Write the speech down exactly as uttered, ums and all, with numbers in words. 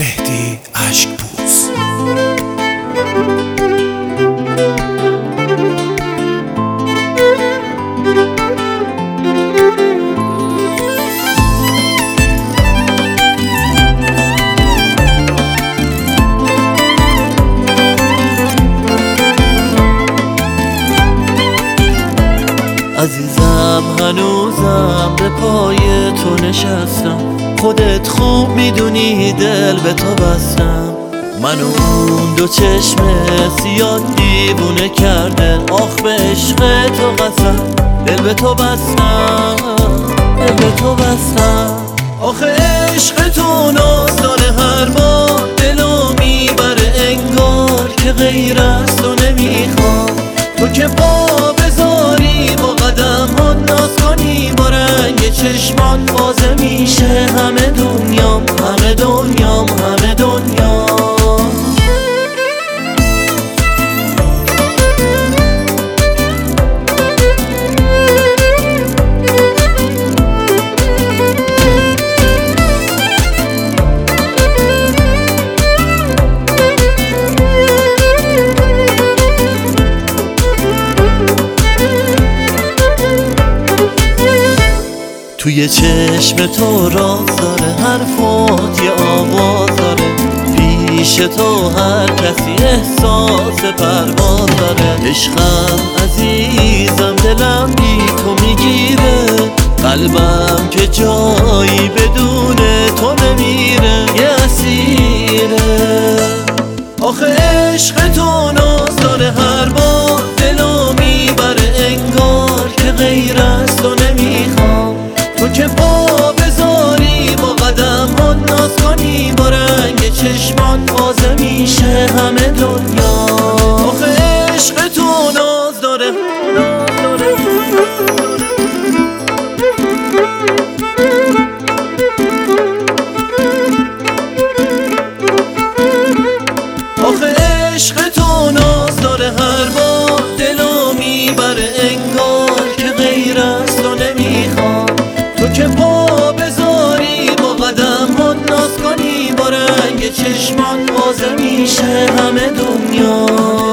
مهدی اشک‌پوست. عزیزم هنوزم به پای تو نشستم، خودت خوب میدونی دل به تو بستم. منو اون دو چشم سیاه دیوونه کرده، آخ به عشق تو قسم دل به تو بستم، دل به تو بستم. آخه عشق تو ناز داره هر بار دلو میبره، انگار که غیر از تو نمیخوام. تو که پا بذاری با قدم ها ناز کنی، با رنگ چشمان بازه میشه همه دنیام، همه دنیام، همه دنیام. توی چشم تو راز داره، حرفات یه آواز داره، پیش تو هر کسی احساس پرواز داره. عشقم عزیزم دلم بی تو میگیره، قلبم که جایی بدون تو نمیره، یه اسیره. آخه عشق تو ناز داره هر بار دلو میبره، انگار که غیر از تو نمیخوام. تو که پا بذاری با قدم ها ناز کنی، با رنگ چشمان بازه میشه همه دنیا. آخه عشق تو ناز داره، ناز داره. آخه عشق تو ناز داره هر بار دلو میبره، انگار که غیر از تو نمیخوام. تو که پا بذاری با قدم ها ناز کنی، با رنگ چشمان بازه میشه همه دنیا.